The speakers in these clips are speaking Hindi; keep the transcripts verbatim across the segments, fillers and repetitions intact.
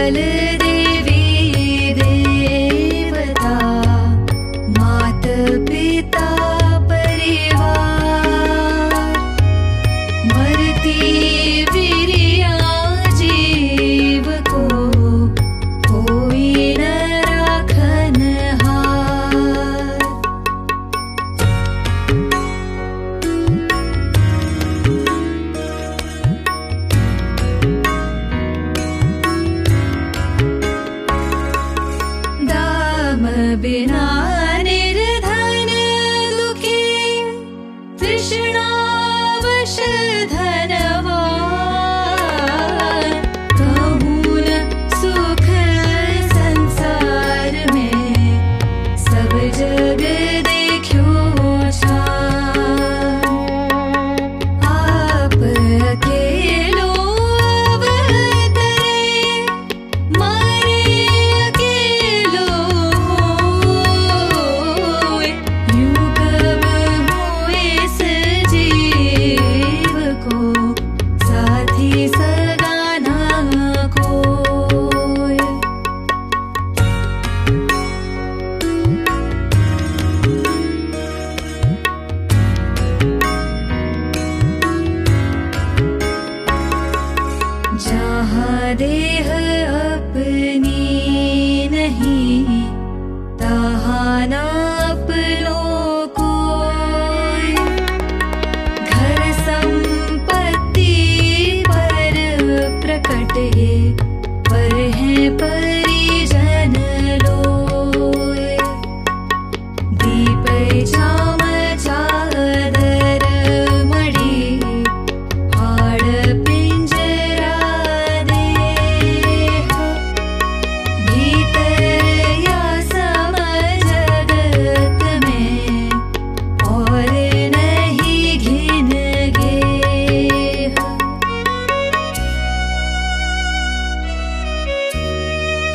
सकल देवी देवता मात पिता परिवार मरती वीरिया जीव को कोई न राखनहार। दाम बिना निर्धन दुखी तृष्णावश धनवान कहूँ न सुख संसार में सब जग देखो छान। आप अकेलो अवतरे मारे अकेलो होए यूं कब हुए इस जीव को साथी सगा ना कोई। जहाँ देह अपनी नहीं तहाँ न अपनों कोई। घर संपत्ति पर प्रकट है पर है परिजन लोए। दीप चाम चादर मणि हाड़ पिंजरा देह भीतर या सम जगत में और नहीं घिन गेह।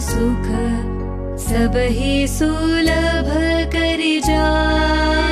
सुख सबहि सुलभ करि जाय।